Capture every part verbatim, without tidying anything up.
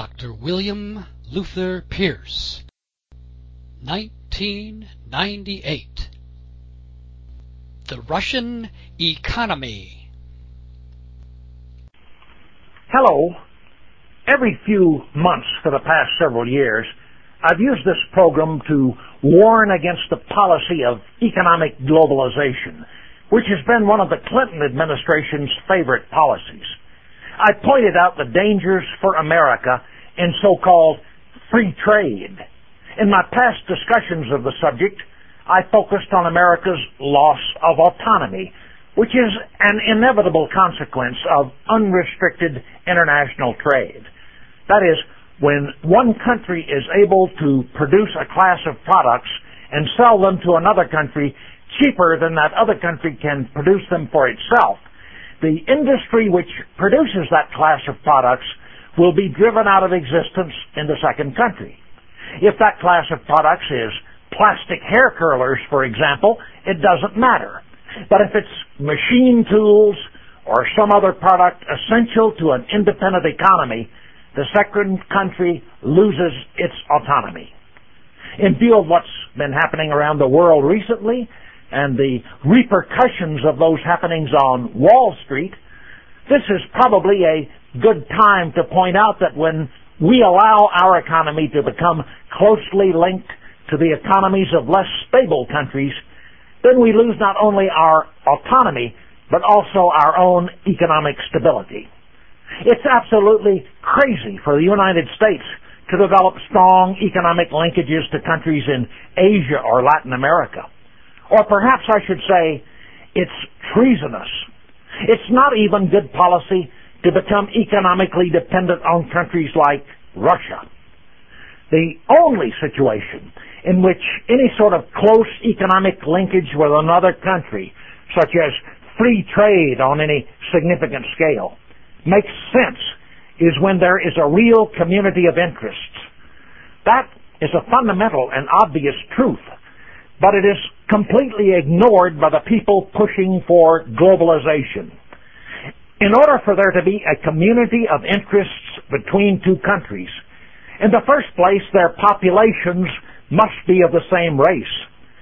Doctor William Luther Pierce, nineteen ninety-eight. The Russian Economy. Hello. Every few months for the past several years, I've used this program to warn against the policy of economic globalization, which has been one of the Clinton administration's favorite policies. I pointed out the dangers for America in so-called free trade. In my past discussions of the subject, I focused on America's loss of autonomy, which is an inevitable consequence of unrestricted international trade. That is, when one country is able to produce a class of products and sell them to another country cheaper than that other country can produce them for itself, the industry which produces that class of products will be driven out of existence in the second country. If that class of products is plastic hair curlers, for example, it doesn't matter. But if it's machine tools or some other product essential to an independent economy, the second country loses its autonomy. In view of what's been happening around the world recently and the repercussions of those happenings on Wall Street, this is probably a good time to point out that when we allow our economy to become closely linked to the economies of less stable countries, then we lose not only our autonomy, but also our own economic stability. It's absolutely crazy for the United States to develop strong economic linkages to countries in Asia or Latin America. Or perhaps I should say, it's treasonous. It's not even good policy to become economically dependent on countries like Russia. The only situation in which any sort of close economic linkage with another country, such as free trade on any significant scale, makes sense is when there is a real community of interests. That is a fundamental and obvious truth, but it is completely ignored by the people pushing for globalization. In order for there to be a community of interests between two countries, in the first place, their populations must be of the same race.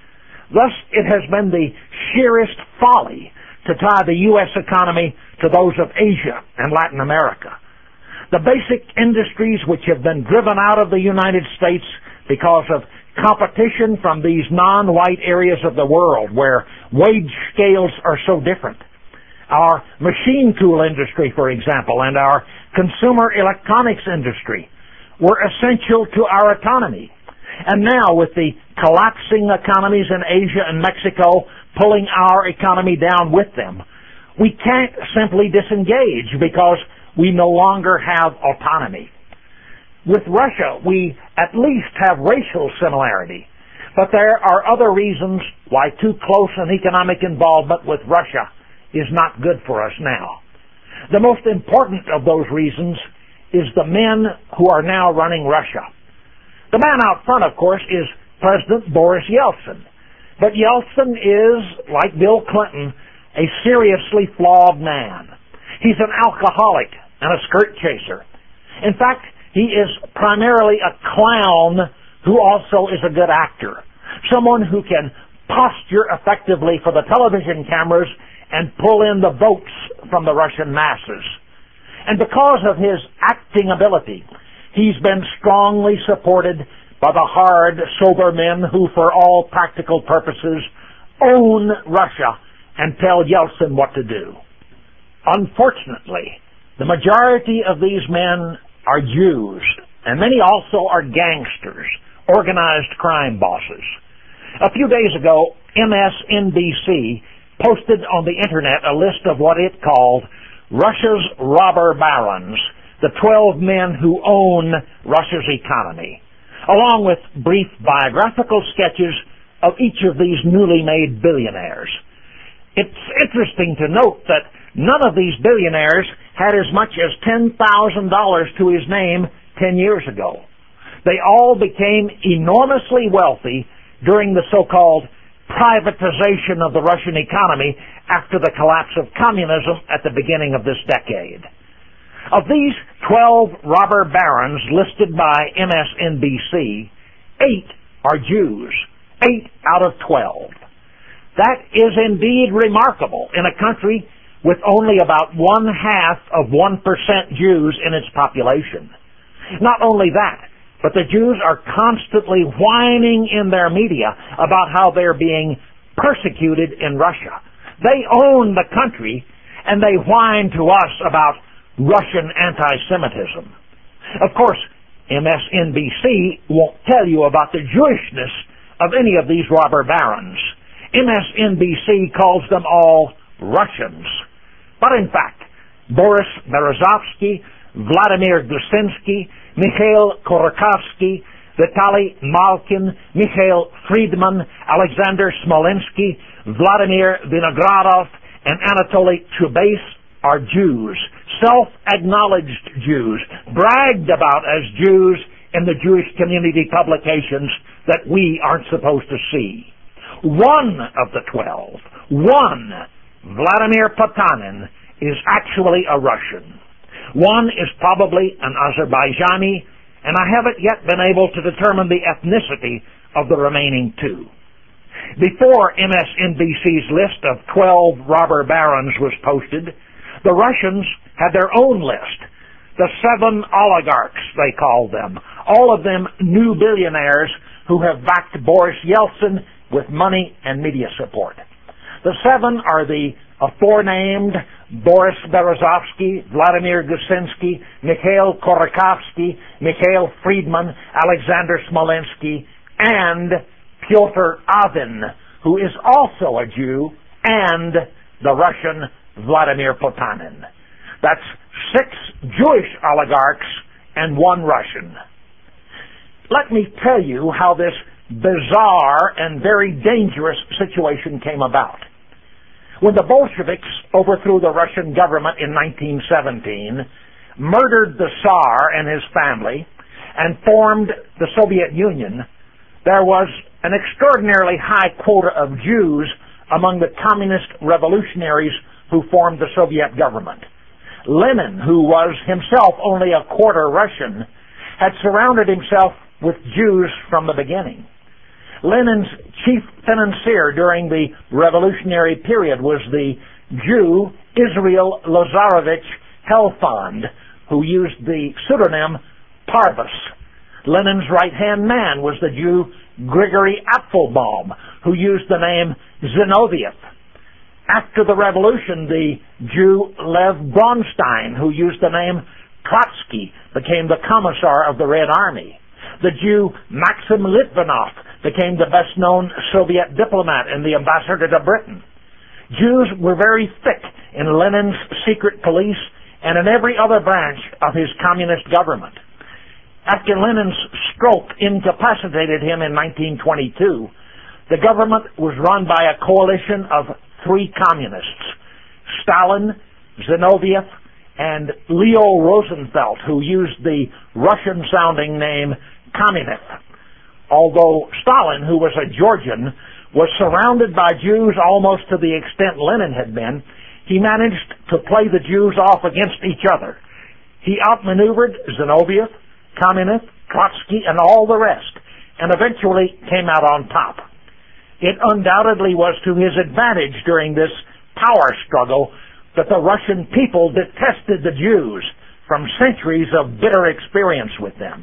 Thus, it has been the sheerest folly to tie the U S economy to those of Asia and Latin America. The basic industries which have been driven out of the United States because of competition from these non-white areas of the world where wage scales are so different. Our machine tool industry, for example, and our consumer electronics industry were essential to our autonomy. And now, with the collapsing economies in Asia and Mexico pulling our economy down with them, we can't simply disengage because we no longer have autonomy. With Russia, we at least have racial similarity, but there are other reasons why too close an economic involvement with Russia is not good for us now. The most important of those reasons is the men who are now running Russia. The man out front, of course, is President Boris Yeltsin. But Yeltsin is, like Bill Clinton, a seriously flawed man. He's an alcoholic and a skirt chaser. In fact, he is primarily a clown who also is a good actor. Someone who can posture effectively for the television cameras and pull in the votes from the Russian masses. And because of his acting ability, he's been strongly supported by the hard, sober men who, for all practical purposes, own Russia and tell Yeltsin what to do. Unfortunately, the majority of these men are Jews, and many also are gangsters, organized crime bosses. A few days ago, M S N B C posted on the internet a list of what it called Russia's robber barons, the twelve men who own Russia's economy, along with brief biographical sketches of each of these newly made billionaires. It's interesting to note that none of these billionaires had as much as ten thousand dollars to his name ten years ago. They all became enormously wealthy during the so-called privatization of the Russian economy after the collapse of communism at the beginning of this decade. Of these twelve robber barons listed by M S N B C, eight are Jews. Eight out of twelve. That is indeed remarkable in a country with only about one half of one percent Jews in its population. Not only that, but the Jews are constantly whining in their media about how they're being persecuted in Russia. They own the country, and they whine to us about Russian anti-Semitism. Of course, M S N B C won't tell you about the Jewishness of any of these robber barons. M S N B C calls them all Russians. But in fact, Boris Berezovsky, Vladimir Gusinsky, Mikhail Khodorkovsky, Vitaly Malkin, Mikhail Friedman, Alexander Smolinsky, Vladimir Vinogradov, and Anatoly Chubais are Jews, self-acknowledged Jews, bragged about as Jews in the Jewish community publications that we aren't supposed to see. One of the twelve, one, Vladimir Potanin, is actually a Russian. One is probably an Azerbaijani, and I haven't yet been able to determine the ethnicity of the remaining two. Before M S N B C's list of twelve robber barons was posted, the Russians had their own list. The seven oligarchs, they called them. All of them new billionaires who have backed Boris Yeltsin with money and media support. The seven are the aforenamed Boris Berezovsky, Vladimir Gusinsky, Mikhail Khodorkovsky, Mikhail Friedman, Alexander Smolinsky, and Pyotr Avin, who is also a Jew, and the Russian Vladimir Potanin. That's six Jewish oligarchs and one Russian. Let me tell you how this bizarre and very dangerous situation came about. When the Bolsheviks overthrew the Russian government in nineteen seventeen, murdered the Tsar and his family, and formed the Soviet Union, there was an extraordinarily high quota of Jews among the communist revolutionaries who formed the Soviet government. Lenin, who was himself only a quarter Russian, had surrounded himself with Jews from the beginning. Lenin's chief financier during the revolutionary period was the Jew Israel Lazarovich Helfand, who used the pseudonym Parvus. Lenin's right-hand man was the Jew Grigory Apfelbaum, who used the name Zinoviev. After the revolution, the Jew Lev Bronstein, who used the name Trotsky, became the commissar of the Red Army. The Jew Maxim Litvinov became the best-known Soviet diplomat and the ambassador to Britain. Jews were very thick in Lenin's secret police and in every other branch of his communist government. After Lenin's stroke incapacitated him in nineteen twenty-two, the government was run by a coalition of three communists: Stalin, Zinoviev, and Leo Rosenfeld, who used the Russian-sounding name Kamenev. Although Stalin, who was a Georgian, was surrounded by Jews almost to the extent Lenin had been, he managed to play the Jews off against each other. He outmaneuvered Zinoviev, Kamenev, Trotsky, and all the rest, and eventually came out on top. It undoubtedly was to his advantage during this power struggle that the Russian people detested the Jews from centuries of bitter experience with them.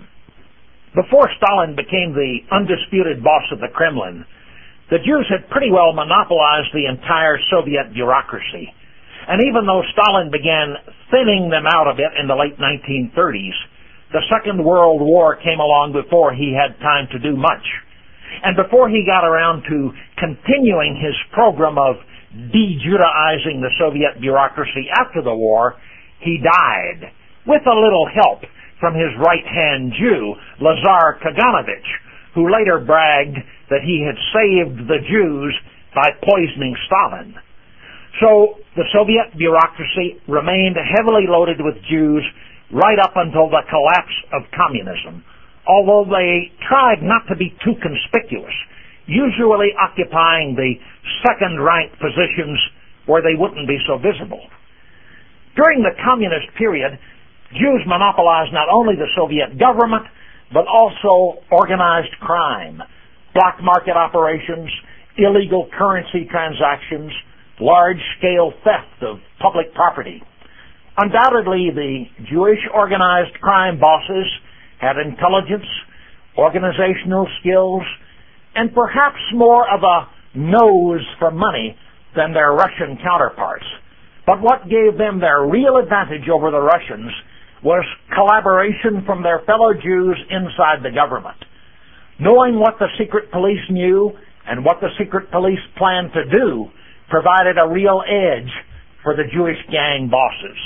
Before Stalin became the undisputed boss of the Kremlin, the Jews had pretty well monopolized the entire Soviet bureaucracy. And even though Stalin began thinning them out a bit in the late nineteen thirties, the Second World War came along before he had time to do much. And before he got around to continuing his program of de-Judaizing the Soviet bureaucracy after the war, he died, with a little help from his right-hand Jew, Lazar Kaganovich, who later bragged that he had saved the Jews by poisoning Stalin. So the Soviet bureaucracy remained heavily loaded with Jews right up until the collapse of communism, although they tried not to be too conspicuous, usually occupying the second-ranked positions where they wouldn't be so visible. During the communist period, Jews monopolized not only the Soviet government, but also organized crime, black market operations, illegal currency transactions, large-scale theft of public property. Undoubtedly, the Jewish organized crime bosses had intelligence, organizational skills, and perhaps more of a nose for money than their Russian counterparts. But what gave them their real advantage over the Russians was collaboration from their fellow Jews inside the government. Knowing what the secret police knew and what the secret police planned to do provided a real edge for the Jewish gang bosses.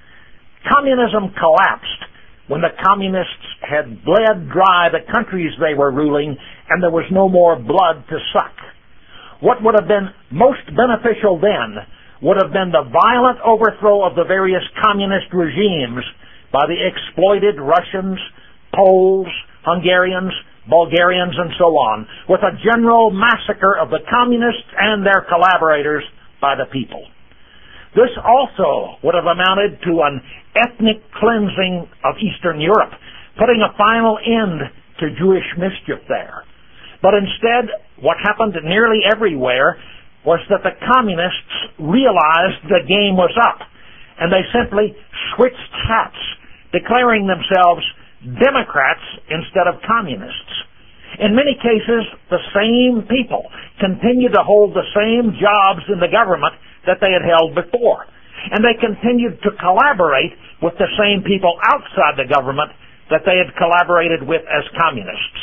Communism collapsed when the communists had bled dry the countries they were ruling and there was no more blood to suck. What would have been most beneficial then would have been the violent overthrow of the various communist regimes by the exploited Russians, Poles, Hungarians, Bulgarians, and so on, with a general massacre of the communists and their collaborators by the people. This also would have amounted to an ethnic cleansing of Eastern Europe, putting a final end to Jewish mischief there. But instead, what happened nearly everywhere was that the communists realized the game was up, and they simply switched hats, declaring themselves Democrats instead of communists. In many cases, the same people continued to hold the same jobs in the government that they had held before. And they continued to collaborate with the same people outside the government that they had collaborated with as communists.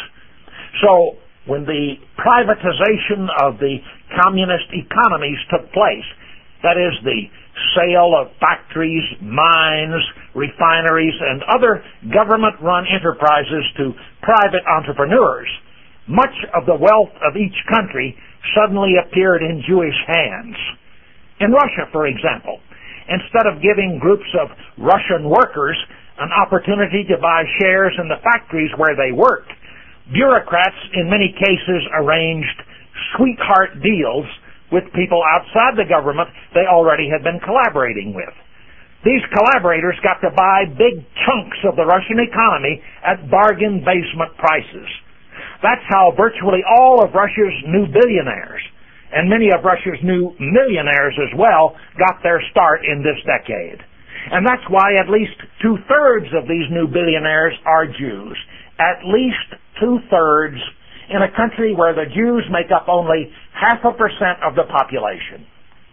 So, when the privatization of the communist economies took place, that is, the sale of factories, mines, refineries, and other government-run enterprises to private entrepreneurs, much of the wealth of each country suddenly appeared in Jewish hands. In Russia, for example, instead of giving groups of Russian workers an opportunity to buy shares in the factories where they worked, bureaucrats in many cases arranged sweetheart deals with people outside the government they already had been collaborating with. These collaborators got to buy big chunks of the Russian economy at bargain basement prices. That's how virtually all of Russia's new billionaires, and many of Russia's new millionaires as well, got their start in this decade. And that's why at least two-thirds of these new billionaires are Jews. At least two-thirds in a country where the Jews make up only half a percent of the population.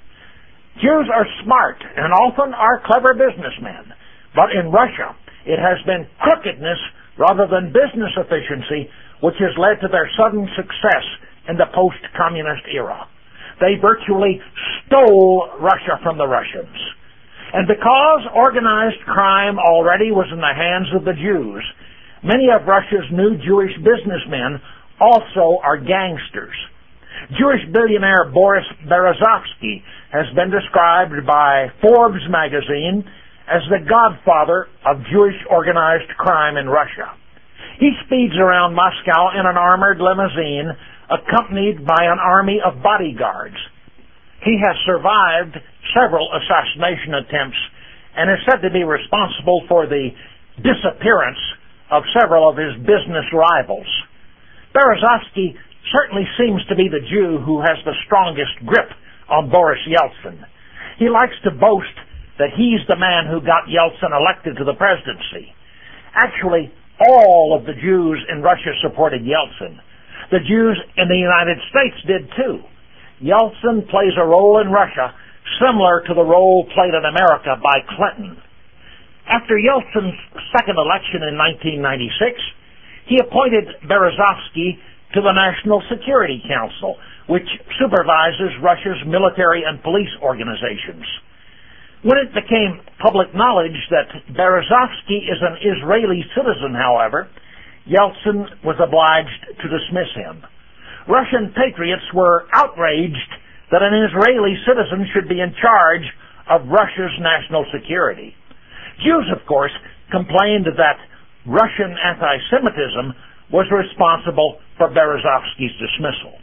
Jews are smart and often are clever businessmen, but in Russia it has been crookedness rather than business efficiency which has led to their sudden success in the post-communist era. They virtually stole Russia from the Russians. And because organized crime already was in the hands of the Jews, many of Russia's new Jewish businessmen also are gangsters. Jewish billionaire Boris Berezovsky has been described by Forbes magazine as the godfather of Jewish organized crime in Russia. He speeds around Moscow in an armored limousine accompanied by an army of bodyguards. He has survived several assassination attempts and is said to be responsible for the disappearance of several of his business rivals. Berezovsky certainly seems to be the Jew who has the strongest grip on Boris Yeltsin. He likes to boast that he's the man who got Yeltsin elected to the presidency. Actually, all of the Jews in Russia supported Yeltsin. The Jews in the United States did too. Yeltsin plays a role in Russia similar to the role played in America by Clinton. After Yeltsin's second election in nineteen ninety-six, he appointed Berezovsky to the National Security Council, which supervises Russia's military and police organizations. When it became public knowledge that Berezovsky is an Israeli citizen, however, Yeltsin was obliged to dismiss him. Russian patriots were outraged that an Israeli citizen should be in charge of Russia's national security. Jews, of course, complained that Russian anti-Semitism was responsible for Berezovsky's dismissal.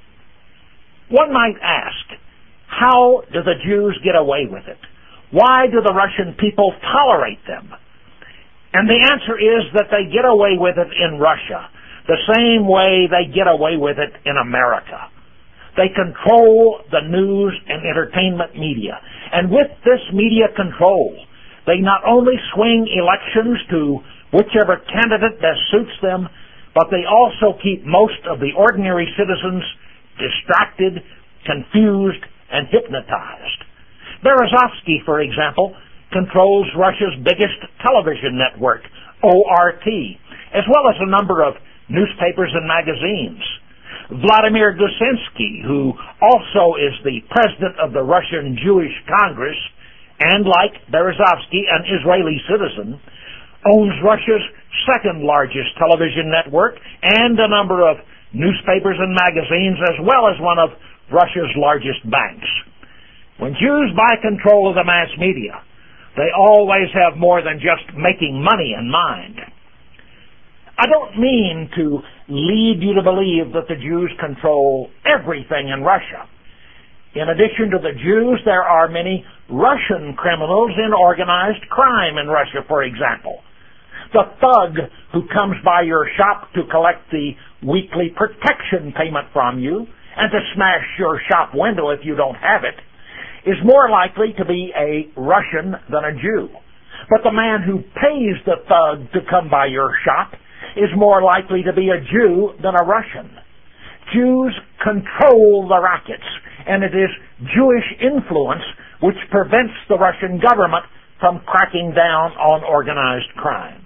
One might ask, how do the Jews get away with it? Why do the Russian people tolerate them? And the answer is that they get away with it in Russia the same way they get away with it in America. They control the news and entertainment media. And with this media control, they not only swing elections to whichever candidate best suits them, but they also keep most of the ordinary citizens distracted, confused, and hypnotized. Berezovsky, for example, controls Russia's biggest television network, O R T, as well as a number of newspapers and magazines. Vladimir Gusinsky, who also is the president of the Russian Jewish Congress, and like Berezovsky, an Israeli citizen, owns Russia's second largest television network and a number of newspapers and magazines, as well as one of Russia's largest banks. When Jews buy control of the mass media, they always have more than just making money in mind. I don't mean to lead you to believe that the Jews control everything in Russia. In addition to the Jews, there are many Russian criminals in organized crime in Russia, for example. The thug who comes by your shop to collect the weekly protection payment from you and to smash your shop window if you don't have it is more likely to be a Russian than a Jew. But the man who pays the thug to come by your shop is more likely to be a Jew than a Russian. Jews control the rackets, and it is Jewish influence which prevents the Russian government from cracking down on organized crime.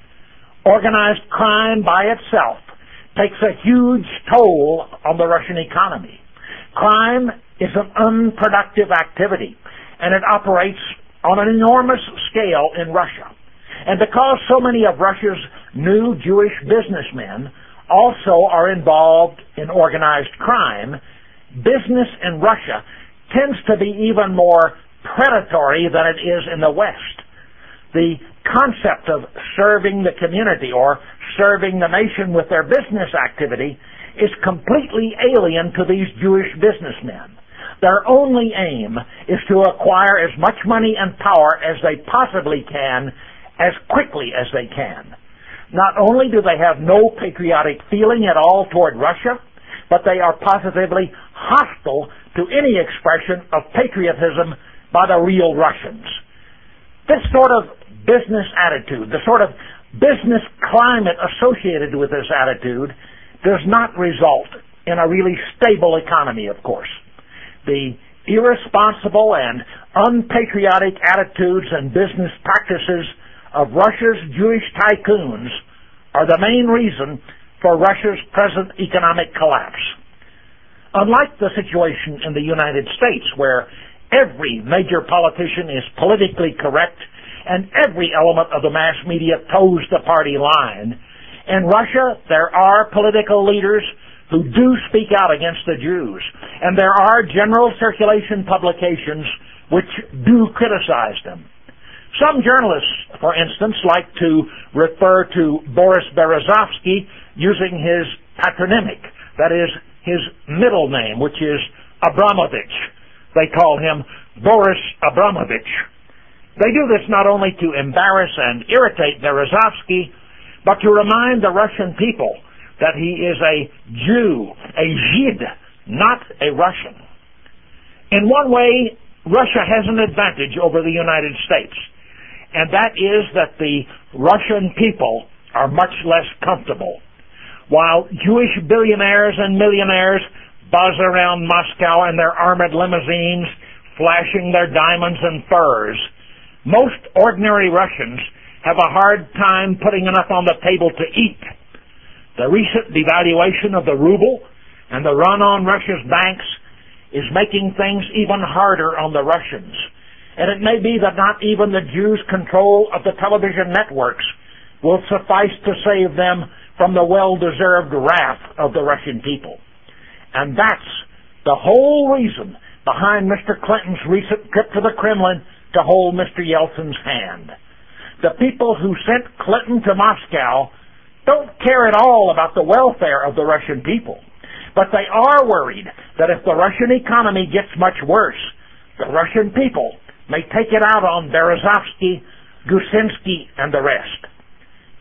Organized crime by itself takes a huge toll on the Russian economy. Crime is an unproductive activity, and it operates on an enormous scale in Russia. And because so many of Russia's new Jewish businessmen also are involved in organized crime, business in Russia tends to be even more predatory than it is in the West. The concept of serving the community or serving the nation with their business activity is completely alien to these Jewish businessmen. Their only aim is to acquire as much money and power as they possibly can, as quickly as they can. Not only do they have no patriotic feeling at all toward Russia, but they are positively hostile to any expression of patriotism by the real Russians. This sort of business attitude, the sort of business climate associated with this attitude, does not result in a really stable economy, of course. The irresponsible and unpatriotic attitudes and business practices of Russia's Jewish tycoons are the main reason for Russia's present economic collapse. Unlike the situation in the United States, where every major politician is politically correct and every element of the mass media toes the party line, in Russia there are political leaders who do speak out against the Jews, and there are general circulation publications which do criticize them. Some journalists, for instance, like to refer to Boris Berezovsky using his patronymic, that is, his middle name, which is Abramovich. They call him Boris Abramovich. They do this not only to embarrass and irritate Berezovsky, but to remind the Russian people that he is a Jew, a Žid, not a Russian. In one way, Russia has an advantage over the United States, and that is that the Russian people are much less comfortable. While Jewish billionaires and millionaires buzz around Moscow in their armored limousines, flashing their diamonds and furs, most ordinary Russians have a hard time putting enough on the table to eat. The recent devaluation of the ruble and the run on Russia's banks is making things even harder on the Russians. And it may be that not even the Jews' control of the television networks will suffice to save them from the well-deserved wrath of the Russian people. And that's the whole reason behind Mister Clinton's recent trip to the Kremlin to hold Mister Yeltsin's hand. The people who sent Clinton to Moscow don't care at all about the welfare of the Russian people. But they are worried that if the Russian economy gets much worse, the Russian people may take it out on Berezovsky, Gusinsky, and the rest.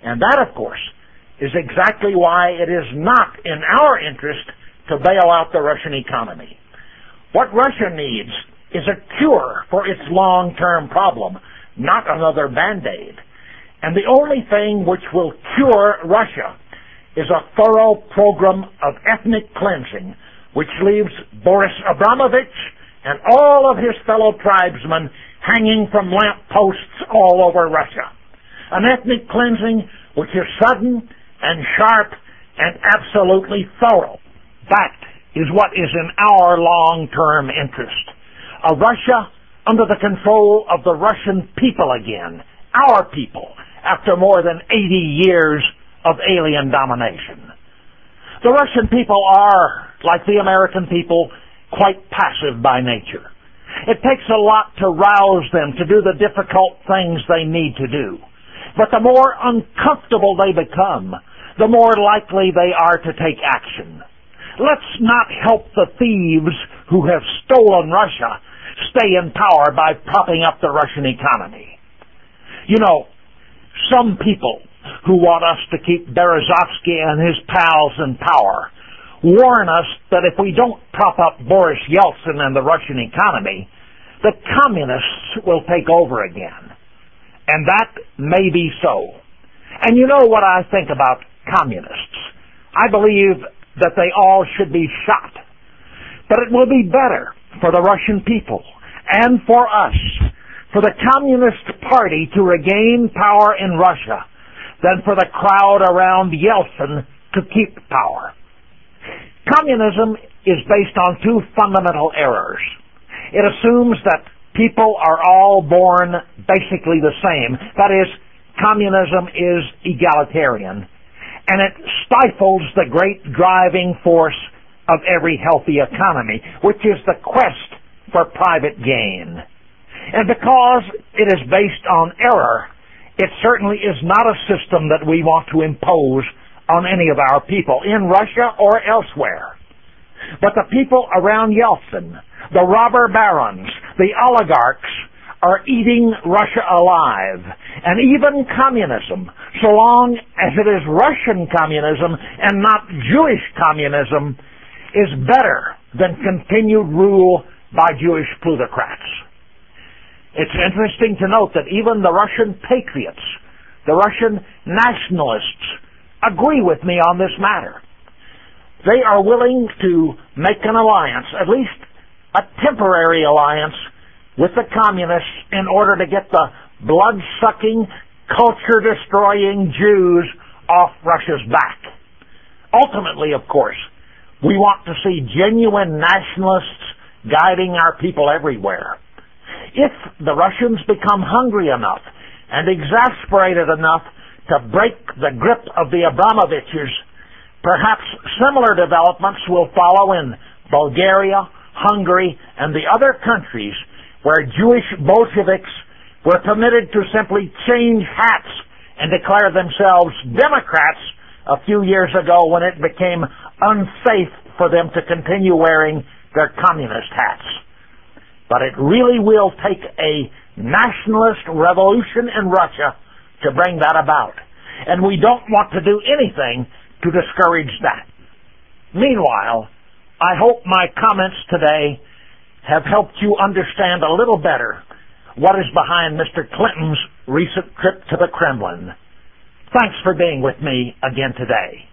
And that, of course, is exactly why it is not in our interest to bail out the Russian economy. What Russia needs is a cure for its long-term problem, not another Band-Aid. And the only thing which will cure Russia is a thorough program of ethnic cleansing, which leaves Boris Abramovich and all of his fellow tribesmen hanging from lamp posts all over Russia. An ethnic cleansing which is sudden and sharp and absolutely thorough. That is what is in our long-term interest. A Russia under the control of the Russian people again, our people, after more than eighty years of alien domination. The Russian people are, like the American people, quite passive by nature. It takes a lot to rouse them to do the difficult things they need to do. But the more uncomfortable they become, the more likely they are to take action. Let's not help the thieves who have stolen Russia stay in power by propping up the Russian economy. You know, some people who want us to keep Berezovsky and his pals in power warn us that if we don't prop up Boris Yeltsin and the Russian economy, the communists will take over again. And that may be so. And you know what I think about communists. I believe that they all should be shot. But it will be better for the Russian people and for us, for the Communist Party to regain power in Russia than for the crowd around Yeltsin to keep power. Communism is based on two fundamental errors. It assumes that people are all born basically the same. That is, communism is egalitarian. And it stifles the great driving force of every healthy economy, which is the quest for private gain. And because it is based on error, it certainly is not a system that we want to impose on any of our people, in Russia or elsewhere. But the people around Yeltsin, the robber barons, the oligarchs, are eating Russia alive. And even communism, so long as it is Russian communism and not Jewish communism, is better than continued rule by Jewish plutocrats. It's interesting to note that even the Russian patriots, the Russian nationalists, agree with me on this matter. They are willing to make an alliance, at least a temporary alliance, with the communists in order to get the blood-sucking, culture-destroying Jews off Russia's back. Ultimately, of course, we want to see genuine nationalists guiding our people everywhere. If the Russians become hungry enough and exasperated enough to break the grip of the Abramoviches, perhaps similar developments will follow in Bulgaria, Hungary, and the other countries where Jewish Bolsheviks were permitted to simply change hats and declare themselves Democrats a few years ago when it became unsafe for them to continue wearing their communist hats. But it really will take a nationalist revolution in Russia to bring that about. And we don't want to do anything to discourage that. Meanwhile, I hope my comments today have helped you understand a little better what is behind Mister Clinton's recent trip to the Kremlin. Thanks for being with me again today.